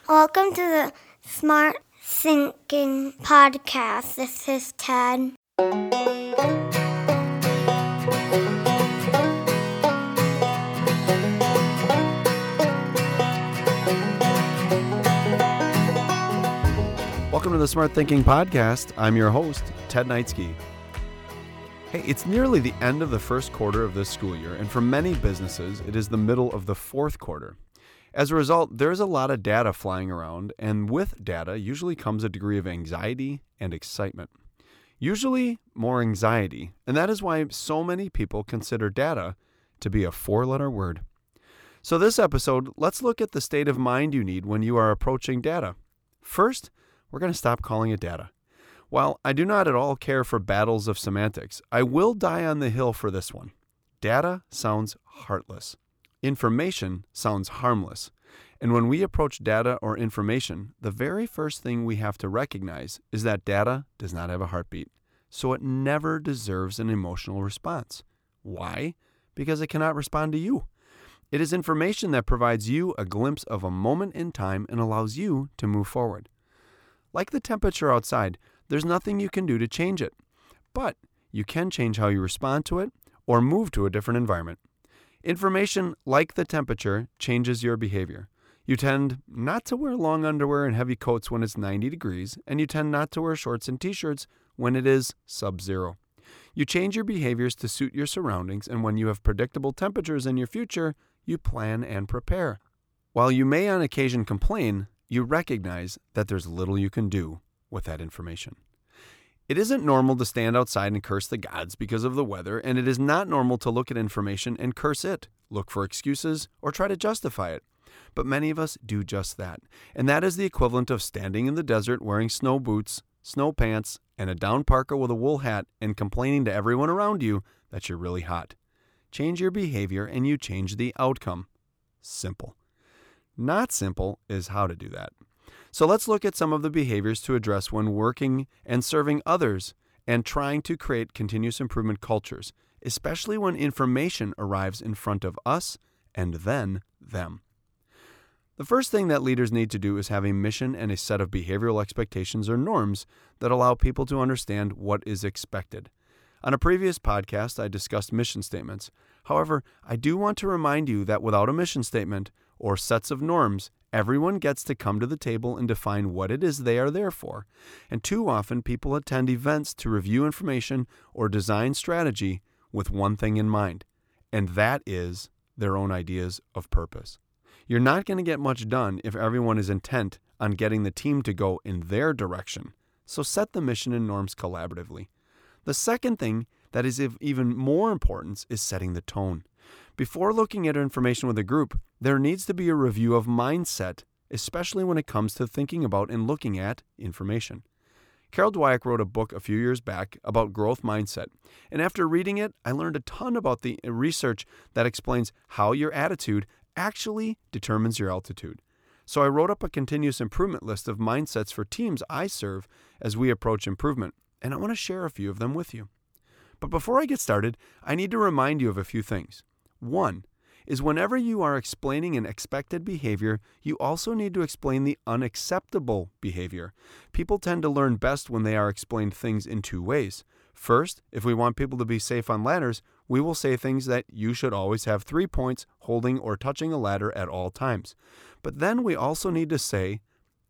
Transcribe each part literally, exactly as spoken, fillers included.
Welcome to the Smart Thinking Podcast. This is Ted. Welcome to the Smart Thinking Podcast. I'm your host, Ted Knightsky. Hey, it's nearly the end of the first quarter of this school year, and for many businesses, it is the middle of the fourth quarter. As a result, there's a lot of data flying around, and with data usually comes a degree of anxiety and excitement. Usually more anxiety, and that is why so many people consider data to be a four-letter word. So this episode, let's look at the state of mind you need when you are approaching data. First, we're going to stop calling it data. While I do not at all care for battles of semantics, I will die on the hill for this one. Data sounds heartless. Information sounds harmless. And when we approach data or information, the very first thing we have to recognize is that data does not have a heartbeat, so it never deserves an emotional response. Why? Because it cannot respond to you. It is information that provides you a glimpse of a moment in time and allows you to move forward. Like the temperature outside, there's nothing you can do to change it, but you can change how you respond to it or move to a different environment. Information, like the temperature, changes your behavior. You tend not to wear long underwear and heavy coats when it's ninety degrees, and you tend not to wear shorts and t-shirts when it is sub-zero. You change your behaviors to suit your surroundings, and when you have predictable temperatures in your future, you plan and prepare. While you may on occasion complain, you recognize that there's little you can do with that information. It isn't normal to stand outside and curse the gods because of the weather, and it is not normal to look at information and curse it, look for excuses, or try to justify it. But many of us do just that, and that is the equivalent of standing in the desert wearing snow boots, snow pants, and a down parka with a wool hat and complaining to everyone around you that you're really hot. Change your behavior and you change the outcome. Simple. Not simple is how to do that. So let's look at some of the behaviors to address when working and serving others and trying to create continuous improvement cultures, especially when information arrives in front of us and then them. The first thing that leaders need to do is have a mission and a set of behavioral expectations or norms that allow people to understand what is expected. On a previous podcast, I discussed mission statements. However, I do want to remind you that without a mission statement or sets of norms, everyone gets to come to the table and define what it is they are there for. And too often, people attend events to review information or design strategy with one thing in mind, and that is their own ideas of purpose. You're not going to get much done if everyone is intent on getting the team to go in their direction. So set the mission and norms collaboratively. The second thing that is of even more importance is setting the tone. Before looking at information with a group, there needs to be a review of mindset, especially when it comes to thinking about and looking at information. Carol Dweck wrote a book a few years back about growth mindset, and after reading it, I learned a ton about the research that explains how your attitude actually determines your altitude. So I wrote up a continuous improvement list of mindsets for teams I serve as we approach improvement, and I want to share a few of them with you. But before I get started, I need to remind you of a few things. One is whenever you are explaining an expected behavior, you also need to explain the unacceptable behavior. People tend to learn best when they are explained things in two ways. First, if we want people to be safe on ladders, we will say things that you should always have three points holding or touching a ladder at all times. But then we also need to say,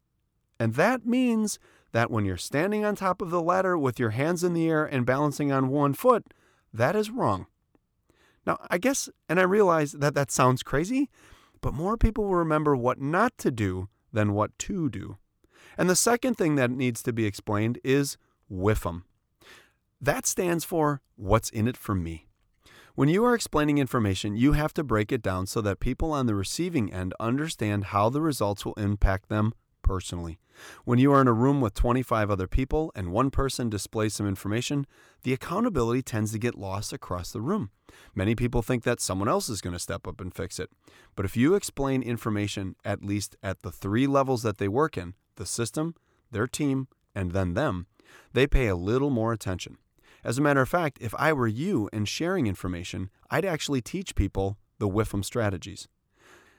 and that means that when you're standing on top of the ladder with your hands in the air and balancing on one foot, that is wrong. Now, I guess, and I realize that that sounds crazy, but more people will remember what not to do than what to do. And the second thing that needs to be explained is W I F M. That stands for what's in it for me. When you are explaining information, you have to break it down so that people on the receiving end understand how the results will impact them personally. When you are in a room with twenty-five other people and one person displays some information, the accountability tends to get lost across the room. Many people think that someone else is going to step up and fix it. But if you explain information at least at the three levels that they work in, the system, their team, and then them, they pay a little more attention. As a matter of fact, if I were you and sharing information, I'd actually teach people the W I F M strategies.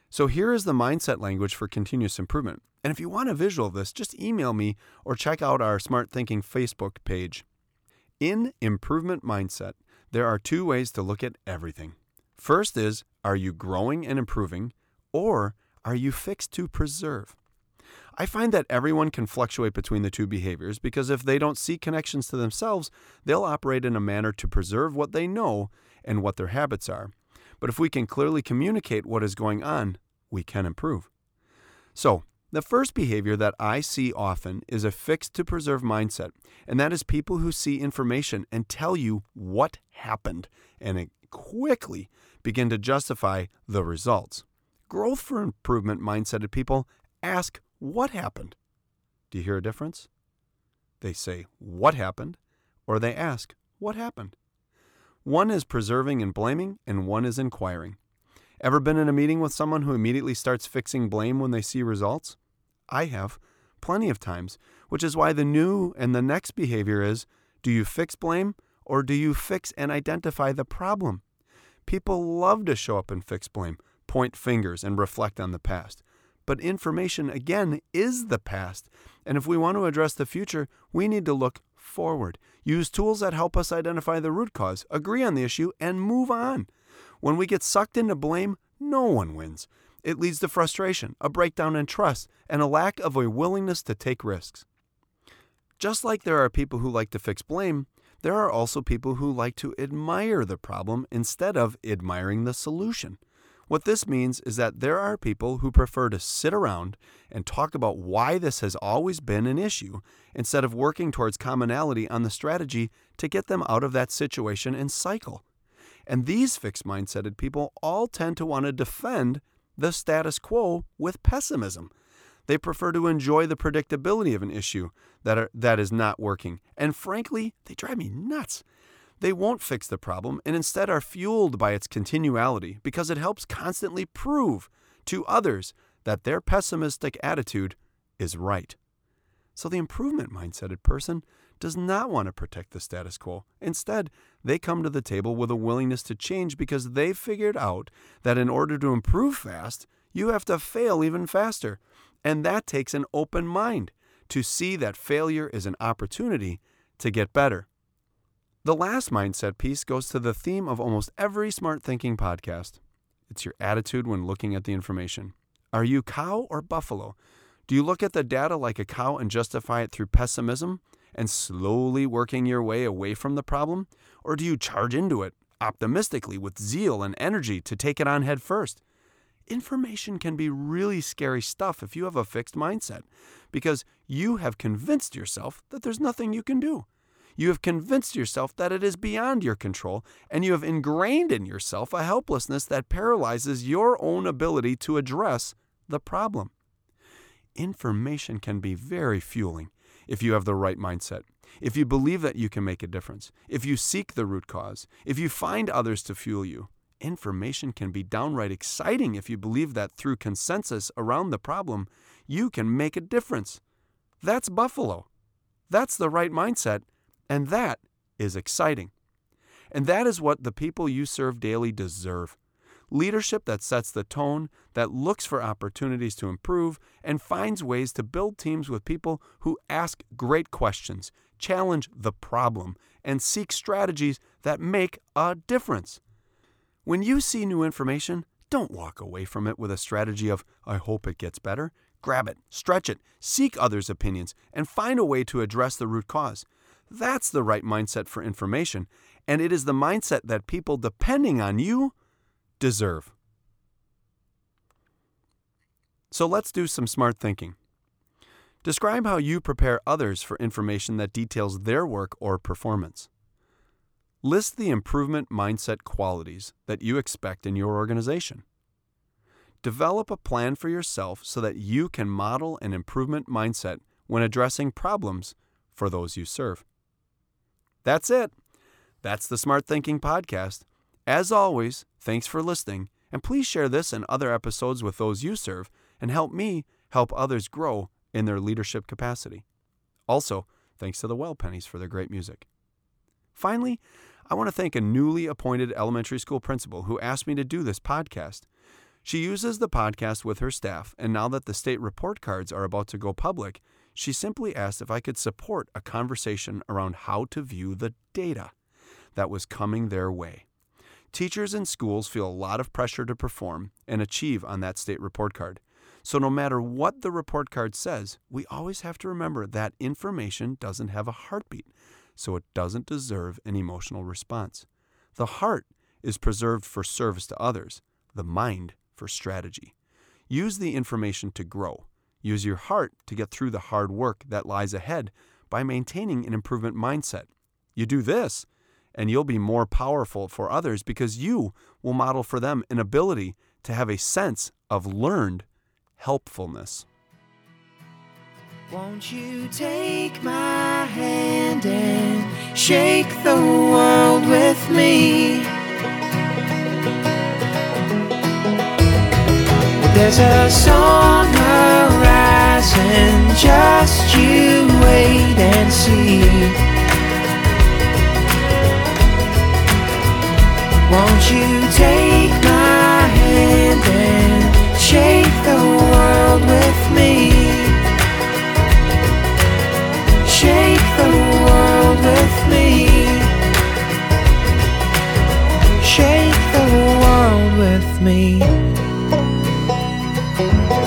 So here is the mindset language for continuous improvement. And if you want a visual of this, just email me or check out our Smart Thinking Facebook page. In improvement mindset, there are two ways to look at everything. First is, are you growing and improving, or are you fixed to preserve? I find that everyone can fluctuate between the two behaviors because if they don't see connections to themselves, they'll operate in a manner to preserve what they know and what their habits are. But if we can clearly communicate what is going on, we can improve. So, the first behavior that I see often is a fixed to preserve mindset, and that is people who see information and tell you what happened and quickly begin to justify the results. Growth for improvement mindseted people ask what happened. Do you hear a difference? They say what happened, or they ask what happened. One is preserving and blaming, and one is inquiring. Ever been in a meeting with someone who immediately starts fixing blame when they see results? I have, plenty of times, which is why the new and the next behavior is, do you fix blame, or do you fix and identify the problem? People love to show up and fix blame, point fingers, and reflect on the past. But information, again, is the past. And if we want to address the future, we need to look forward. Use tools that help us identify the root cause, agree on the issue, and move on. When we get sucked into blame, no one wins. It leads to frustration, a breakdown in trust, and a lack of a willingness to take risks. Just like there are people who like to fix blame, there are also people who like to admire the problem instead of admiring the solution. What this means is that there are people who prefer to sit around and talk about why this has always been an issue instead of working towards commonality on the strategy to get them out of that situation and cycle. And these fixed mindseted people all tend to want to defend the status quo with pessimism. They prefer to enjoy the predictability of an issue that are, that is not working. And frankly, they drive me nuts. They won't fix the problem and instead are fueled by its continuality because it helps constantly prove to others that their pessimistic attitude is right. So the improvement mindseted person does not want to protect the status quo. Instead, they come to the table with a willingness to change because they've figured out that in order to improve fast, you have to fail even faster. And that takes an open mind to see that failure is an opportunity to get better. The last mindset piece goes to the theme of almost every Smart Thinking podcast. It's your attitude when looking at the information. Are you cow or buffalo? Do you look at the data like a cow and justify it through pessimism and slowly working your way away from the problem? Or do you charge into it optimistically with zeal and energy to take it on head first? Information can be really scary stuff if you have a fixed mindset because you have convinced yourself that there's nothing you can do. You have convinced yourself that it is beyond your control, and you have ingrained in yourself a helplessness that paralyzes your own ability to address the problem. Information can be very fueling if you have the right mindset, if you believe that you can make a difference, if you seek the root cause, if you find others to fuel you. Information can be downright exciting if you believe that through consensus around the problem, you can make a difference. That's buffalo. That's the right mindset. And that is exciting. And that is what the people you serve daily deserve. Leadership that sets the tone, that looks for opportunities to improve, and finds ways to build teams with people who ask great questions, challenge the problem, and seek strategies that make a difference. When you see new information, don't walk away from it with a strategy of, I hope it gets better. Grab it, stretch it, seek others' opinions, and find a way to address the root cause. That's the right mindset for information, and it is the mindset that people depending on you deserve. So let's do some smart thinking. Describe how you prepare others for information that details their work or performance. List the improvement mindset qualities that you expect in your organization. Develop a plan for yourself so that you can model an improvement mindset when addressing problems for those you serve. That's it. That's the Smart Thinking Podcast. As always, thanks for listening, and please share this and other episodes with those you serve and help me help others grow in their leadership capacity. Also, thanks to the Well Pennies for their great music. Finally, I want to thank a newly appointed elementary school principal who asked me to do this podcast. She uses the podcast with her staff, and now that the state report cards are about to go public, she simply asked if I could support a conversation around how to view the data that was coming their way. Teachers in schools feel a lot of pressure to perform and achieve on that state report card. So no matter what the report card says, we always have to remember that information doesn't have a heartbeat, so it doesn't deserve an emotional response. The heart is preserved for service to others, the mind for strategy. Use the information to grow. Use your heart to get through the hard work that lies ahead by maintaining an improvement mindset. You do this, and you'll be more powerful for others because you will model for them an ability to have a sense of learned helpfulness. Won't you take my hand and shake the world with me? There's a song arising, just you wait and see. Won't you take my hand and shake the world with me? Shake the world with me. Shake the world with me.